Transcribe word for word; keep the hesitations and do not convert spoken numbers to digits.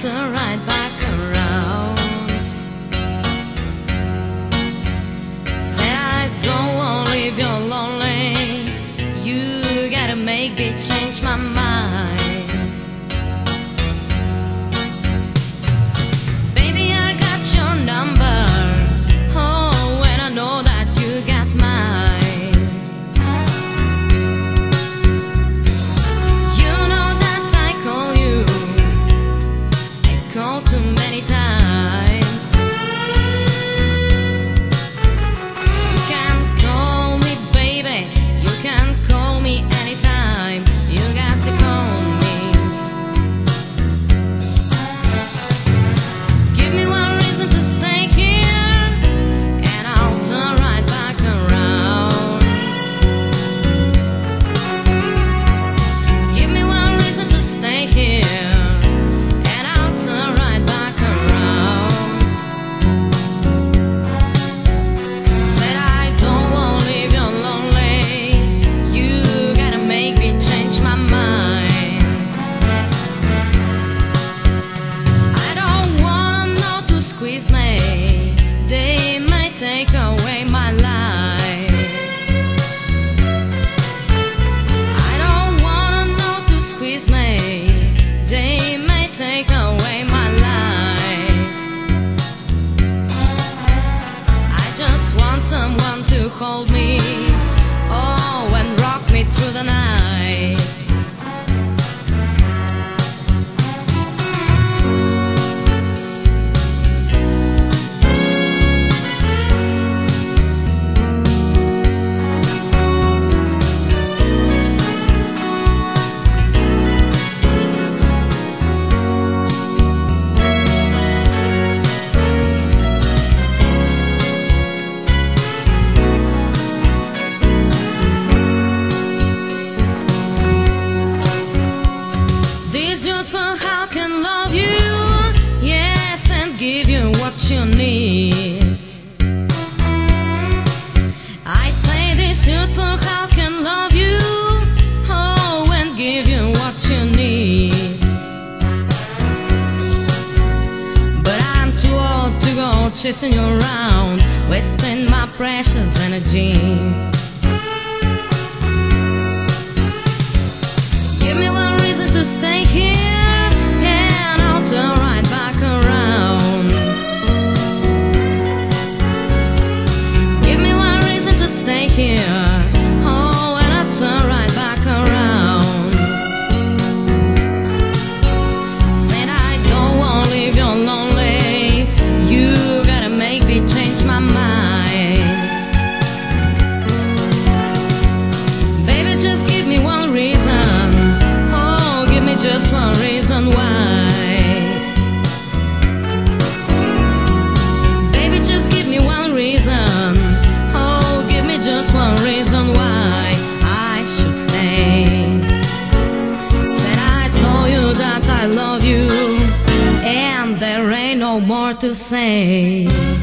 turn right back around. Said I don't wanna leave you lonely. You gotta make me change my mind. Baby, I got your number. Oh, and I know that you got mine. You know that I call you. I call too many times. You can call me baby. You can call me anytime. You got to call me. Give me one reason to stay here, and I'll turn right back around. Give me one reason to stay here, and I'll turn right back around. Said I don't wanna leave you lonely. You gotta make me change my mind. I don't want no to squeeze me. They might take away my life. I don't wanna no to squeeze me. They might take away my life. I just want someone to hold me, oh, and rock me through the night. This youthful heart can love you, yes, and give you what you need. I say this youthful heart can love you, oh, and give you what you need. But I'm too old to go chasing you around, wasting my precious energy. Give me one reason to stay here, and I'll turn right back around. Give me one reason to stay here, oh, and I'll turn right back around. Said I don't wanna leave you lonely. You gotta make me change my mind. Baby, just give me one reason. Just one reason why. Baby, just give me one reason. Oh, give me just one reason why I should stay. Said I told you that I love you, and there ain't no more to say.